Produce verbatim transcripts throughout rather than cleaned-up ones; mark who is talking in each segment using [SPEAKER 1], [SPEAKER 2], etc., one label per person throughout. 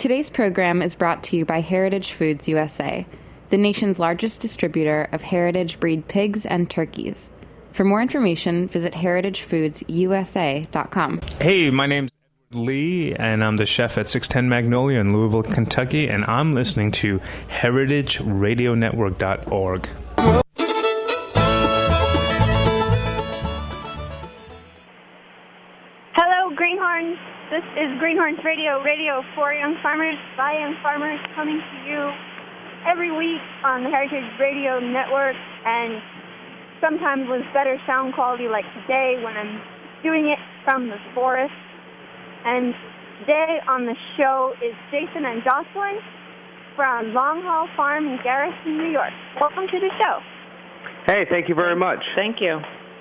[SPEAKER 1] Today's program is brought to you by Heritage Foods U S A, the nation's largest distributor of heritage breed pigs and turkeys. For more information, visit heritage foods u s a dot com.
[SPEAKER 2] Hey, my name's Edward Lee, and I'm the chef at six ten Magnolia in Louisville, Kentucky, and I'm listening to heritage radio network dot org.
[SPEAKER 3] Hello, Greenhorns. This is Greenhorns Radio, radio for young farmers, by young farmers, coming to you every week on the Heritage Radio Network, and sometimes with better sound quality like today when I'm doing it from the forest. And today on the show is Jason and Jocelyn from Long Haul Farm in Garrison, New York. Welcome to the show.
[SPEAKER 4] Hey, thank you very much.
[SPEAKER 5] Thank you.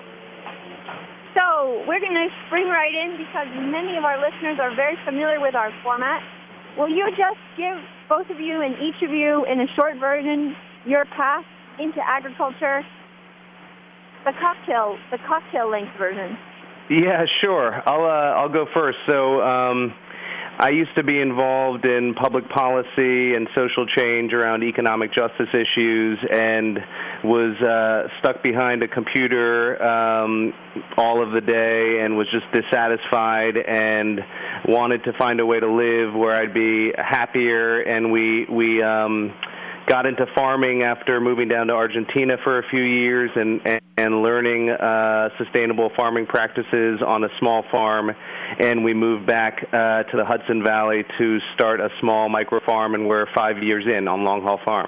[SPEAKER 3] So we're going to spring right in because many of our listeners are very familiar with our format. Will you just give both of you and each of you in a short version your path into agriculture, the cocktail, the cocktail length version?
[SPEAKER 4] Yeah, sure. I'll uh, I'll go first. So um, I used to be involved in public policy and social change around economic justice issues, and was uh, stuck behind a computer um, all of the day and was just dissatisfied and wanted to find a way to live where I'd be happier. And we we um, got into farming after moving down to Argentina for a few years and, and, and learning uh, sustainable farming practices on a small farm. And we moved back uh, to the Hudson Valley to start a small micro farm, and we're five years in on Long Haul Farm.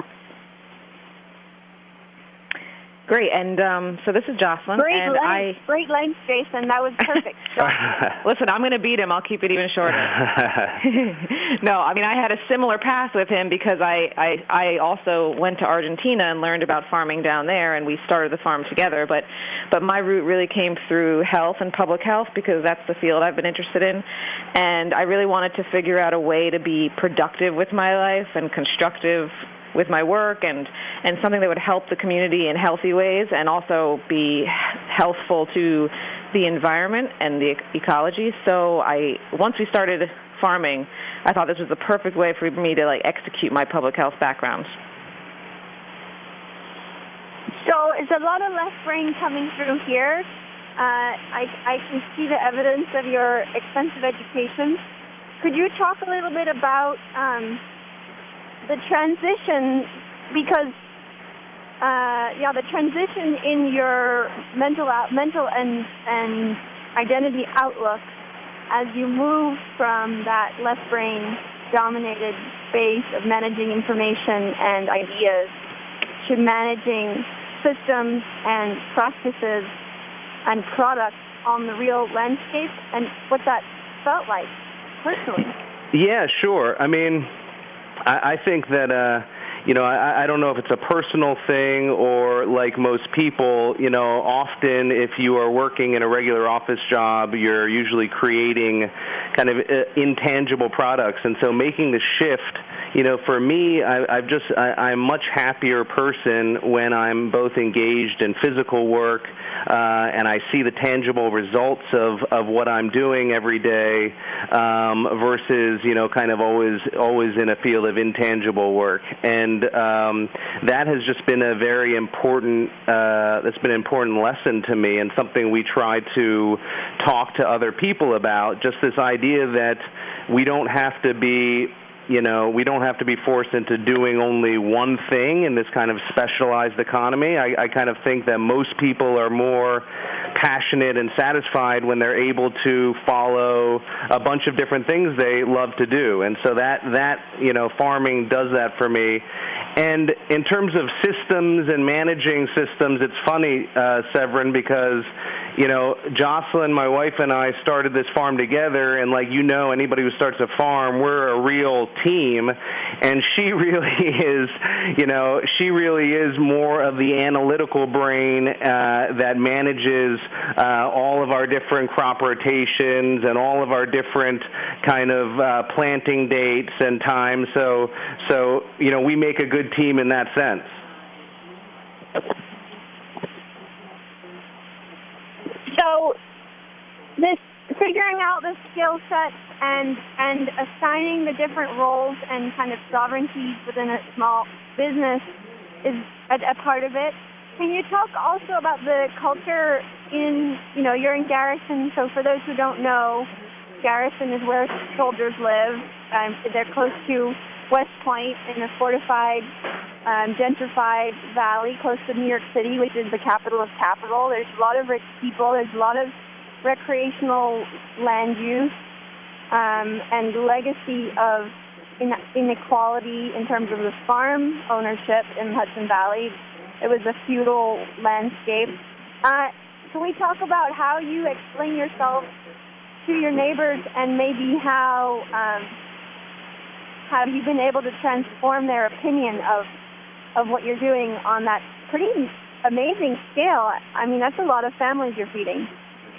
[SPEAKER 5] Great, and um, so this is Jocelyn.
[SPEAKER 3] Great
[SPEAKER 5] and
[SPEAKER 3] length,
[SPEAKER 5] I,
[SPEAKER 3] great length, Jason. That was perfect.
[SPEAKER 5] Listen, I'm going to beat him. I'll keep it even shorter. No, I mean, I had a similar path with him because I, I, I also went to Argentina and learned about farming down there, and we started the farm together. But, but my route really came through health and public health because that's the field I've been interested in. And I really wanted to figure out a way to be productive with my life and constructive with my work, and, and something that would help the community in healthy ways and also be healthful to the environment and the ecology. So I, once we started farming, I thought this was the perfect way for me to like execute my public health background.
[SPEAKER 3] So is a lot of left brain coming through here. Uh, I, I can see the evidence of your extensive education. Could you talk a little bit about um, the transition, because uh, yeah, the transition in your mental out, mental and and identity outlook as you move from that left brain dominated space of managing information and ideas to managing systems and practices and products on the real landscape, and what that felt like personally.
[SPEAKER 4] Yeah, sure. I mean, I, I think that, uh, you know, I, I don't know if it's a personal thing or like most people, you know, often if you are working in a regular office job, you're usually creating kind of uh, intangible products. And so making the shift, you know, for me, I, I've just, I, I'm a much happier person when I'm both engaged in physical work uh, and I see the tangible results of, of what I'm doing every day um, versus, you know, kind of always always in a field of intangible work. And um, that has just been a very important, uh, that's been an important lesson to me, and something we try to talk to other people about, just this idea that we don't have to be You know, we don't have to be forced into doing only one thing in this kind of specialized economy. I, I kind of think that most people are more passionate and satisfied when they're able to follow a bunch of different things they love to do. And so that, that you know, farming does that for me. And in terms of systems and managing systems, it's funny, uh, Severin, because, you know, Jocelyn, my wife, and I started this farm together, and like you know, anybody who starts a farm, we're a real team, and she really is, you know, she really is more of the analytical brain uh, that manages uh, all of our different crop rotations and all of our different kind of uh, planting dates and times. So, so you know, we make a good team in that sense.
[SPEAKER 3] So this figuring out the skill sets and and assigning the different roles and kind of sovereignties within a small business is a, a part of it. Can you talk also about the culture in, you know, you're in Garrison, so for those who don't know, Garrison is where soldiers live. Um, they're close to West Point in a fortified, um, gentrified valley close to New York City, which is the capital of capital. There's a lot of rich people. There's a lot of recreational land use um, and legacy of in- inequality in terms of the farm ownership in Hudson Valley. It was a feudal landscape. Uh, can we talk about how you explain yourself to your neighbors and maybe how um, have you been able to transform their opinion of of what you're doing on that pretty amazing scale? I mean, that's a lot of families you're feeding.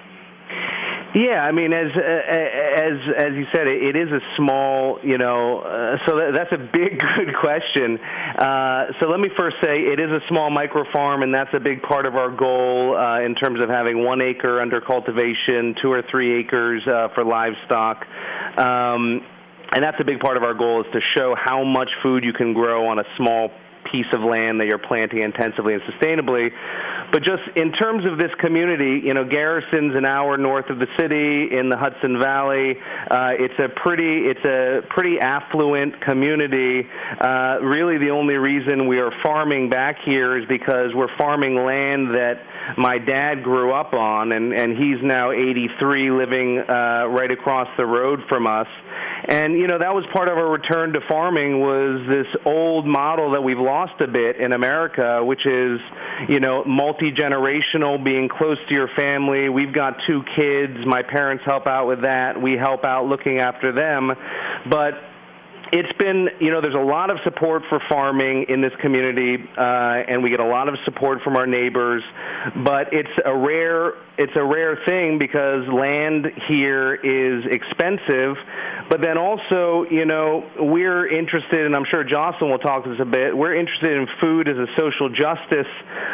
[SPEAKER 4] Yeah, I mean, as as as you said, it is a small, you know, uh, so that, that's a big, good question. Uh, so let me first say it is a small micro farm, and that's a big part of our goal uh, in terms of having one acre under cultivation, two or three acres uh, for livestock. Um, and that's a big part of our goal, is to show how much food you can grow on a small piece of land that you're planting intensively and sustainably. But just in terms of this community, you know, Garrison's an hour north of the city in the Hudson Valley. Uh, it's a pretty, it's a pretty affluent community. Uh, really, the only reason we are farming back here is because we're farming land that my dad grew up on, and, and he's now eighty-three, living uh, right across the road from us. And, you know, that was part of our return to farming, was this old model that we've lost a bit in America, which is, you know, multi-generational, being close to your family. We've got two kids. My parents help out with that. We help out looking after them. But it's been, you know, there's a lot of support for farming in this community, uh, and we get a lot of support from our neighbors, but it's a rare, it's a rare thing because land here is expensive, but then also, you know, we're interested, and I'm sure Jocelyn will talk to this a bit, we're interested in food as a social justice,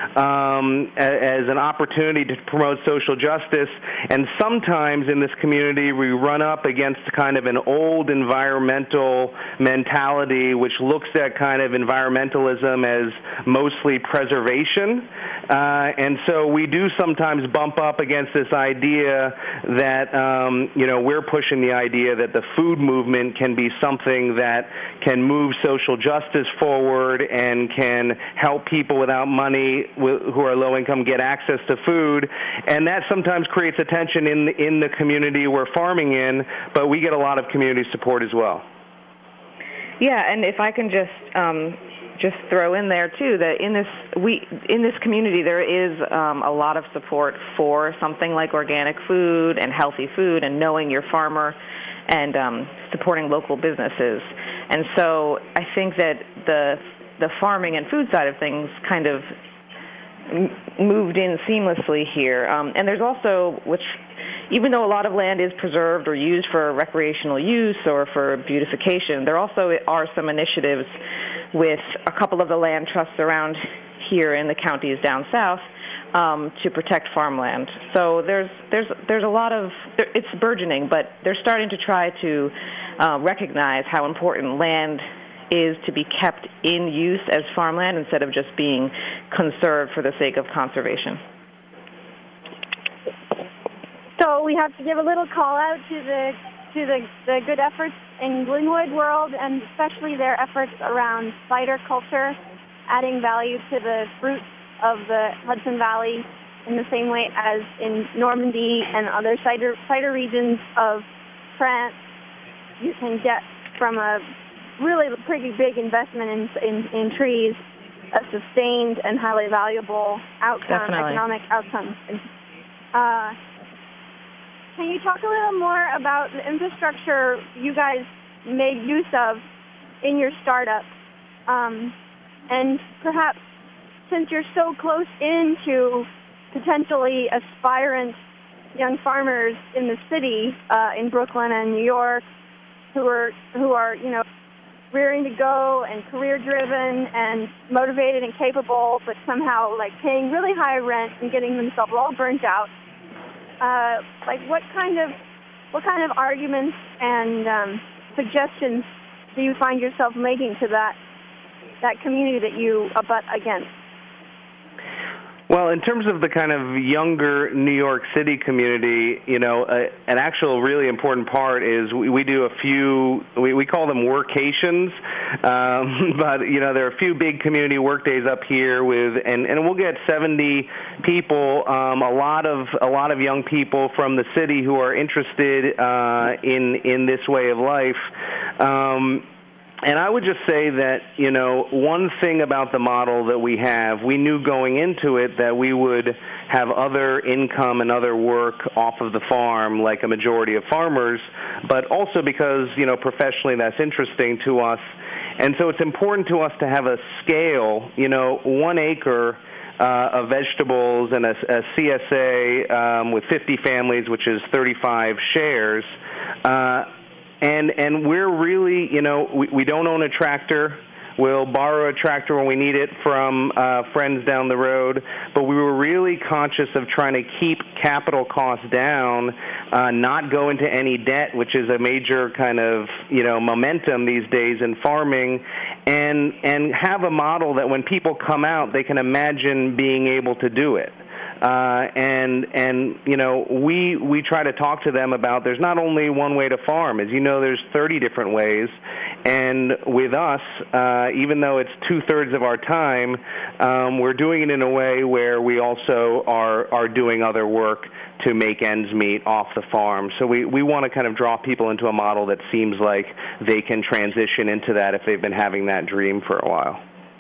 [SPEAKER 4] um, as an opportunity to promote social justice, and sometimes in this community we run up against kind of an old environmental mentality which looks at kind of environmentalism as mostly preservation, uh, and so we do sometimes bump up against this idea that, um, you know, we're pushing the idea that the food movement can be something that can move social justice forward and can help people without money who are low income get access to food, and that sometimes creates a tension in the, in the community we're farming in, but we get a lot of community support as well.
[SPEAKER 5] Yeah, and if I can just um, just throw in there too that in this we in this community there is um, a lot of support for something like organic food and healthy food and knowing your farmer and um, supporting local businesses. And so I think that the the farming and food side of things kind of m- moved in seamlessly here. Um, and there's also, which even though a lot of land is preserved or used for recreational use or for beautification, there also are some initiatives with a couple of the land trusts around here in the counties down south um, to protect farmland. So there's there's there's a lot of, it's burgeoning, but they're starting to try to uh, recognize how important land is to be kept in use as farmland instead of just being conserved for the sake of conservation.
[SPEAKER 3] So we have to give a little call out to the to the, the good efforts in Glenwood world, and especially their efforts around cider culture, adding value to the fruits of the Hudson Valley in the same way as in Normandy and other cider cider regions of France. You can get from a really pretty big investment in in, in trees a sustained and highly valuable outcome,
[SPEAKER 5] Definitely.
[SPEAKER 3] economic outcome. Uh, Can you talk a little more about the infrastructure you guys made use of in your startup? Um, and perhaps, since you're so close into potentially aspirant young farmers in the city, uh, in Brooklyn and New York, who are, who are, you know, rearing to go and career-driven and motivated and capable, but somehow, like, paying really high rent and getting themselves all burnt out, Uh, like what kind of what kind of arguments and um, suggestions do you find yourself making to that that community that you abut against?
[SPEAKER 4] Well, in terms of the kind of younger New York City community, you know, uh, an actual really important part is we, we do a few, we, we call them workations, um, but, you know, there are a few big community work days up here with, and, and we'll get seventy people, um, a lot of a lot of young people from the city who are interested uh, in, in this way of life. Um, And I would just say that, you know, one thing about the model that we have, we knew going into it that we would have other income and other work off of the farm, like a majority of farmers, but also because, you know, professionally that's interesting to us. And so it's important to us to have a scale, you know, one acre uh, of vegetables and a, a C S A um, with fifty families, which is thirty-five shares, uh, And and we're really, you know, we, we don't own a tractor. We'll borrow a tractor when we need it from uh, friends down the road. But we were really conscious of trying to keep capital costs down, uh, not go into any debt, which is a major kind of, you know, momentum these days in farming, and and have a model that when people come out, they can imagine being able to do it. Uh, and, and you know, we we try to talk to them about there's not only one way to farm. As you know, there's thirty different ways. And with us, uh, even though it's two-thirds of our time, um, we're doing it in a way where we also are, are doing other work to make ends meet off the farm. So we, we want to kind of draw people into a model that seems like they can transition into that if they've been having that dream for a while.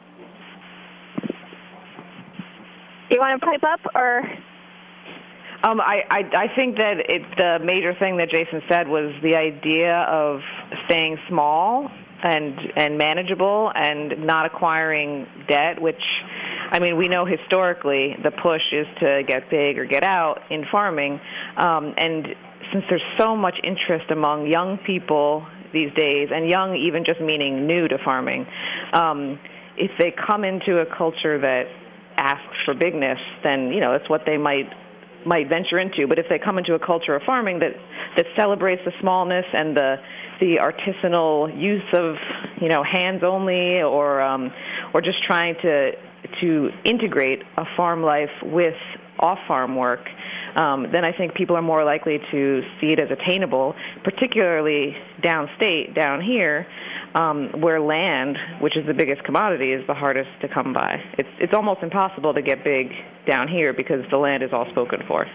[SPEAKER 3] Do you want to pipe up, or?
[SPEAKER 5] Um, I, I, I think that it, the major thing that Jason said was the idea of staying small and and manageable and not acquiring debt, which, I mean, we know historically the push is to get big or get out in farming. Um, and since there's so much interest among young people these days, and young even just meaning new to farming, um, if they come into a culture that asks for bigness, then, you know, that's what they might might venture into. But if they come into a culture of farming that, that celebrates the smallness and the the artisanal use of, you know, hands only, or um, or just trying to to integrate a farm life with off-farm work, um, then I think people are more likely to see it as attainable, particularly downstate, down here, um, where land, which is the biggest commodity, is the hardest to come by. It's it's almost impossible to get big down here because the land is all spoken for.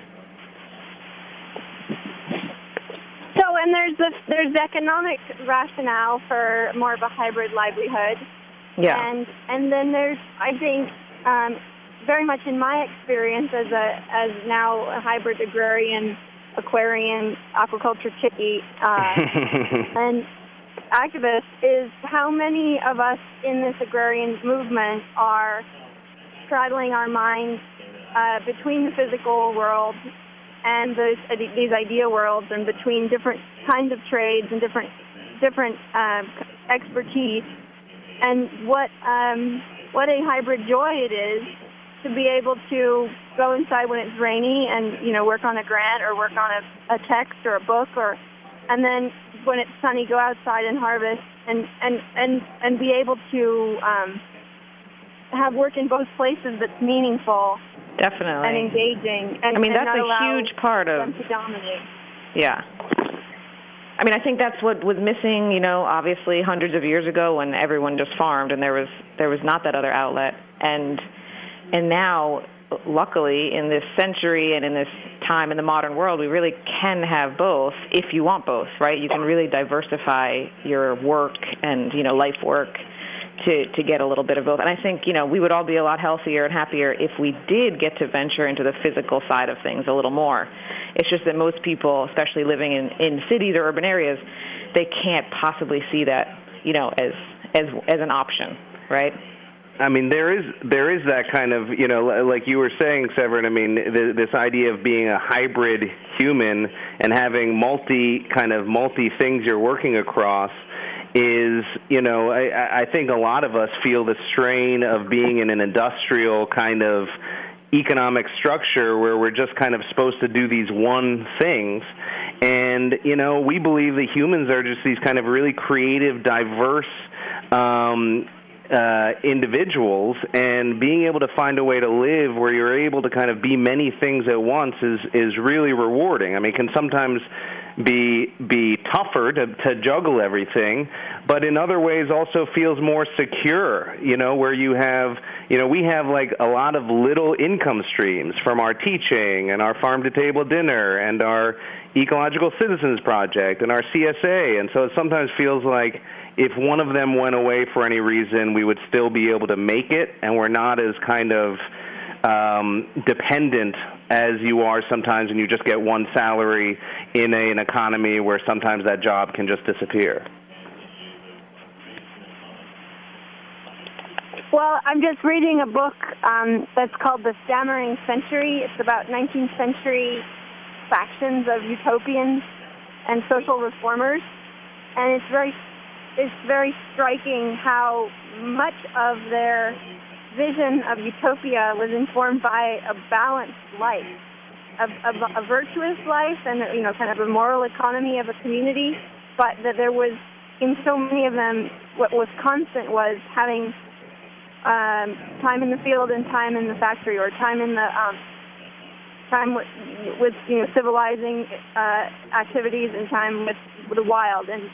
[SPEAKER 3] So, and there's the there's the economic rationale for more of a hybrid livelihood.
[SPEAKER 5] Yeah.
[SPEAKER 3] And and then there's, I think, um, very much in my experience as a as now a hybrid agrarian, aquarian, aquaculture chickie, uh, and activist, is how many of us in this agrarian movement are straddling our minds uh, between the physical world and those, uh, these idea worlds, and between different kinds of trades and different different uh, expertise, and what um, what a hybrid joy it is to be able to go inside when it's rainy and, you know, work on a grant or work on a, a text or a book, or and then when it's sunny, go outside and harvest, and and and, and be able to um, have work in both places that's meaningful.
[SPEAKER 5] Definitely.
[SPEAKER 3] And engaging. And,
[SPEAKER 5] I mean,
[SPEAKER 3] and
[SPEAKER 5] that's a huge part of
[SPEAKER 3] them to dominate.
[SPEAKER 5] Yeah. I mean, I think that's what was missing, you know, obviously hundreds of years ago when everyone just farmed and there was there was not that other outlet. And and now, luckily, in this century and in this time in the modern world, we really can have both if you want both, right? You can really diversify your work and, you know, life work to, to get a little bit of both. And I think, you know, we would all be a lot healthier and happier if we did get to venture into the physical side of things a little more. It's just that most people, especially living in, in cities or urban areas, they can't possibly see that, you know, as as as an option, right?
[SPEAKER 4] I mean, there is there is that kind of, you know, like you were saying, Severin, I mean, th- this idea of being a hybrid human and having multi kind of multi things you're working across is, you know, I, I think a lot of us feel the strain of being in an industrial kind of economic structure where we're just kind of supposed to do these one things. And, you know, we believe that humans are just these kind of really creative, diverse um, uh, individuals, and being able to find a way to live where you're able to kind of be many things at once is, is really rewarding. I mean, it can sometimes be be tougher to, to juggle everything, but in other ways also feels more secure, you know, where you have, you know, we have like a lot of little income streams from our teaching and our farm-to-table dinner and our Ecological Citizens Project and our C S A, and so it sometimes feels like if one of them went away for any reason, we would still be able to make it, and we're not as kind of um, dependent as you are sometimes when you just get one salary in a, an economy where sometimes that job can just disappear.
[SPEAKER 3] Well, I'm just reading a book um, that's called The Stammering Century. It's about nineteenth century factions of utopians and social reformers, and it's very, it's very striking how much of their vision of utopia was informed by a balanced life, a, a, a virtuous life, and you know, kind of a moral economy of a community. But that there was, in so many of them, what was constant was having um, time in the field and time in the factory, or time in the um, time with, with you know civilizing uh, activities and time with, with the wild. And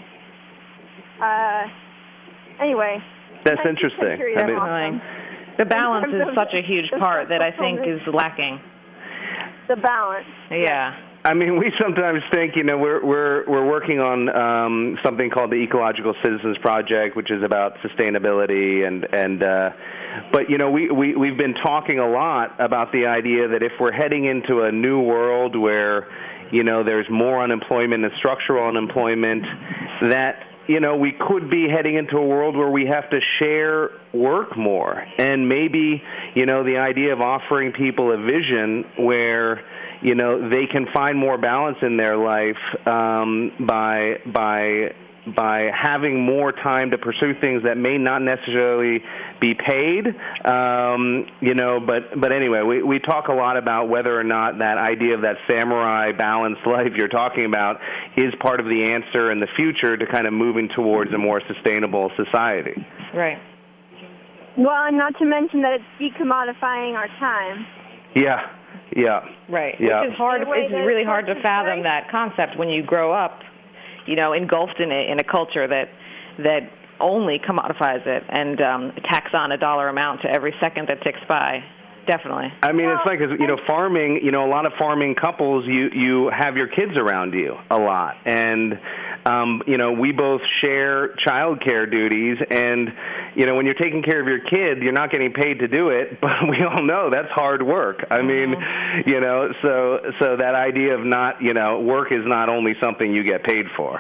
[SPEAKER 3] uh, anyway,
[SPEAKER 4] that's interesting. I mean,
[SPEAKER 5] awesome. The balance is such a huge part that I think is lacking.
[SPEAKER 3] The balance.
[SPEAKER 5] Yeah.
[SPEAKER 4] I mean, we sometimes think, you know, we're we're we're working on um, something called the Ecological Citizens Project, which is about sustainability, and and uh, but you know, we we we've been talking a lot about the idea that if we're heading into a new world where, you know, there's more unemployment and structural unemployment, that, you know, we could be heading into a world where we have to share work more. And maybe, you know, the idea of offering people a vision where, you know, they can find more balance in their life um, by by by having more time to pursue things that may not necessarily be paid, um, you know, but, but anyway, we, we talk a lot about whether or not that idea of that samurai balanced life you're talking about is part of the answer in the future to kind of moving towards a more sustainable society.
[SPEAKER 5] Right.
[SPEAKER 3] Well, and not to mention that it's decommodifying our time.
[SPEAKER 4] Yeah, yeah.
[SPEAKER 5] Right,
[SPEAKER 4] yeah.
[SPEAKER 5] which is hard, it's really hard to fathom that concept when you grow up, you know, engulfed in a, in a culture that that only commodifies it and um, tacks on a dollar amount to every second that ticks by. Definitely.
[SPEAKER 4] I mean, it's like, you know, farming, you know, a lot of farming couples, you, you have your kids around you a lot. And, um, you know, we both share child care duties. And, you know, when you're taking care of your kid, you're not getting paid to do it. But we all know that's hard work. I mean, mm-hmm. you know, so so that idea of not, you know, work is not only something you get paid for.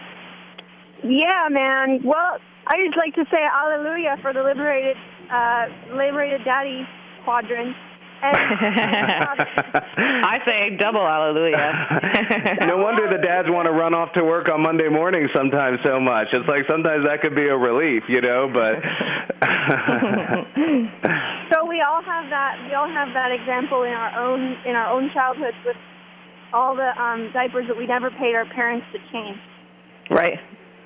[SPEAKER 3] Yeah, man. Well, I just like to say hallelujah for the liberated, uh, liberated daddy quadrant. And,
[SPEAKER 5] I say double hallelujah.
[SPEAKER 4] No wonder the dads want to run off to work on Monday morning sometimes so much. It's like sometimes that could be a relief, you know, but
[SPEAKER 3] so we all have that we all have that example in our own in our own childhoods with all the um, diapers that we never paid our parents to change.
[SPEAKER 5] Right.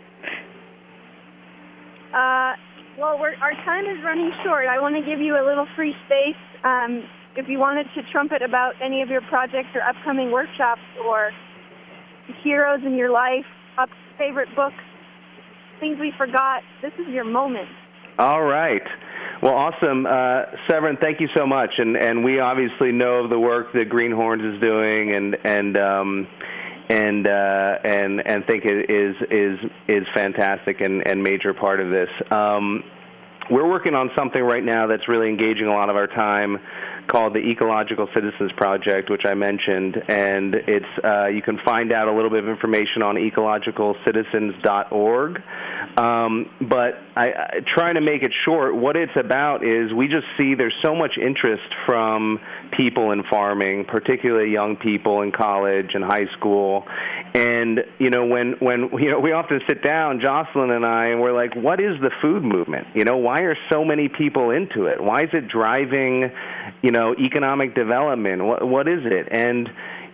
[SPEAKER 3] Uh Well, we're, our time is running short. I want to give you a little free space. Um, if you wanted to trumpet about any of your projects or upcoming workshops or heroes in your life, up favorite books, things we forgot, this is your moment.
[SPEAKER 4] All right. Well, awesome. Uh, Severin, thank you so much. And, and we obviously know of the work that Greenhorns is doing, and and um, and uh, and and think it is is is fantastic and, and major part of this. Um, we're working on something right now that's really engaging a lot of our time, called the Ecological Citizens Project, which I mentioned, and it's uh, you can find out a little bit of information on ecological citizens dot org. Um, but I, I, trying to make it short, what it's about is we just see there's so much interest from people in farming, particularly young people in college and high school. And, you know, when, when you know, we often sit down, Jocelyn and I, and we're like, what is the food movement? You know, why are so many people into it? Why is it driving, you know, economic development? What, what is it? And,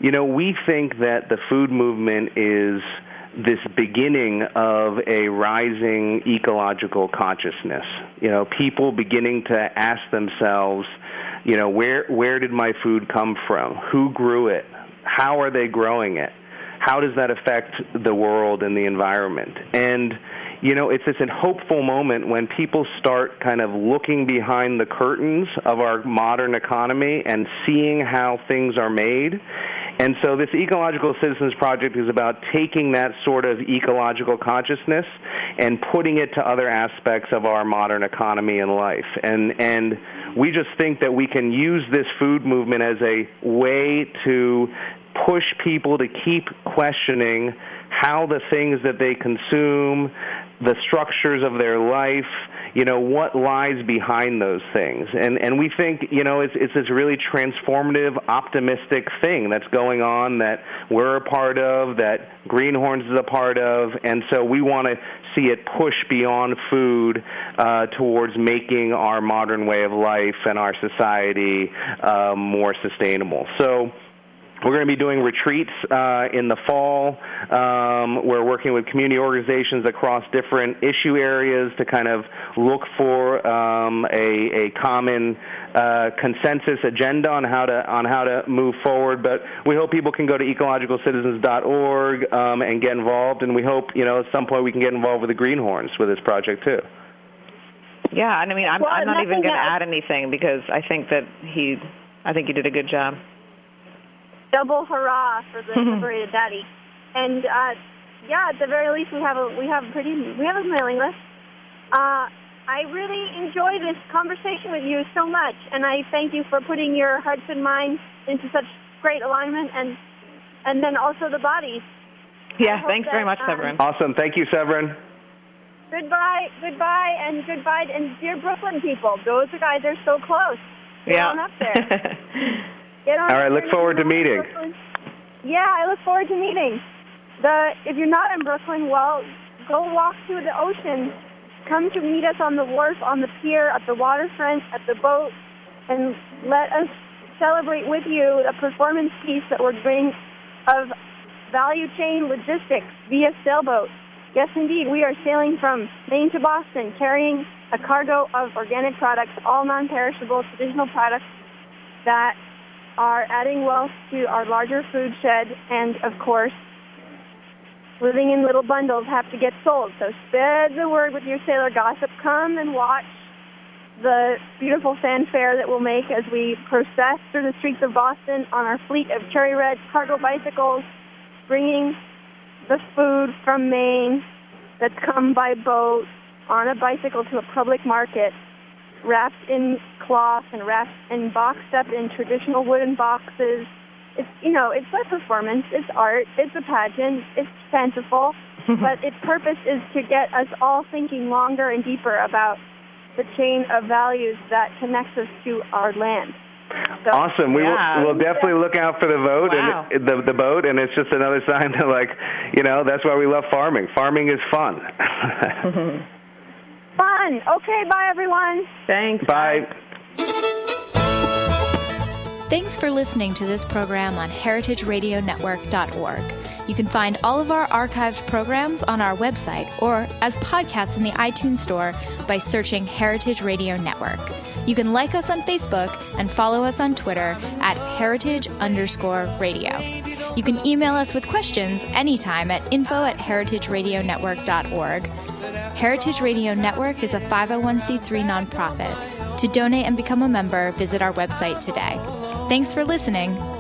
[SPEAKER 4] you know, we think that the food movement is this beginning of a rising ecological consciousness. You know, people beginning to ask themselves, you know, where where did my food come from? Who grew it? How are they growing it? How does that affect the world and the environment? And, you know, it's, it's a hopeful moment when people start kind of looking behind the curtains of our modern economy and seeing how things are made. And so this Ecological Citizens Project is about taking that sort of ecological consciousness and putting it to other aspects of our modern economy and life. And and we just think that we can use this food movement as a way to push people to keep questioning how the things that they consume, the structures of their life, you know, what lies behind those things. And and we think, you know, it's, it's this really transformative, optimistic thing that's going on that we're a part of, that Greenhorns is a part of, and so we want to see it push beyond food uh, towards making our modern way of life and our society uh, more sustainable. So we're going to be doing retreats uh, in the fall. Um, we're working with community organizations across different issue areas to kind of look for um, a, a common uh, consensus agenda on how to on how to move forward. But we hope people can go to ecological citizens dot org um, and get involved. And we hope, you know, at some point we can get involved with the Greenhorns with this project too.
[SPEAKER 5] Yeah, and I mean, I'm,
[SPEAKER 3] well,
[SPEAKER 5] I'm not even going to
[SPEAKER 3] else.
[SPEAKER 5] add anything because I think that he, I think you did a good job.
[SPEAKER 3] Double hurrah for the liberated daddy. And uh, yeah, at the very least, we have a we have a pretty we have a mailing list. Uh, I really enjoy this conversation with you so much, and I thank you for putting your hearts and minds into such great alignment, and and then also the bodies.
[SPEAKER 5] Yeah, thanks that, very much, um, Severin.
[SPEAKER 4] Awesome, thank you, Severin.
[SPEAKER 3] Goodbye, goodbye, and goodbye, and dear Brooklyn people, those guys are so close. Get
[SPEAKER 5] yeah.
[SPEAKER 3] on up there. Get on
[SPEAKER 4] All right, look forward to meeting.
[SPEAKER 3] Brooklyn. Yeah, I look forward to meeting. The if you're not in Brooklyn, well, go walk to the ocean. Come to meet us on the wharf, on the pier, at the waterfront, at the boat, and let us celebrate with you a performance piece that we're doing of value chain logistics via sailboat. Yes, indeed, we are sailing from Maine to Boston, carrying a cargo of organic products, all non-perishable, traditional products that are adding wealth to our larger food shed, and, of course, living in little bundles have to get sold. So spread the word with your sailor gossip. Come and watch the beautiful fanfare that we'll make as we process through the streets of Boston on our fleet of cherry red cargo bicycles, bringing the food from Maine that's come by boat on a bicycle to a public market, wrapped in cloth and wrapped and boxed up in traditional wooden boxes. It's, you know, it's a performance, it's art, it's a pageant, it's fanciful, but its purpose is to get us all thinking longer and deeper about the chain of values that connects us to our land. So,
[SPEAKER 4] awesome. We
[SPEAKER 5] yeah.
[SPEAKER 4] will we'll definitely look out for the vote
[SPEAKER 5] wow.
[SPEAKER 4] and the the boat, and it's just another sign that, like, you know, that's why we love farming. Farming is fun.
[SPEAKER 3] Fun. Okay, bye, everyone.
[SPEAKER 5] Thanks.
[SPEAKER 4] Bye.
[SPEAKER 6] Thanks for listening to this program on heritage radio network dot org. You can find all of our archived programs on our website or as podcasts in the iTunes Store by searching Heritage Radio Network. You can like us on Facebook and follow us on Twitter at heritage underscore radio. You can email us with questions anytime at info at heritage radio network dot org. Heritage Radio Network is a five oh one c three nonprofit. To donate and become a member, visit our website today. Thanks for listening.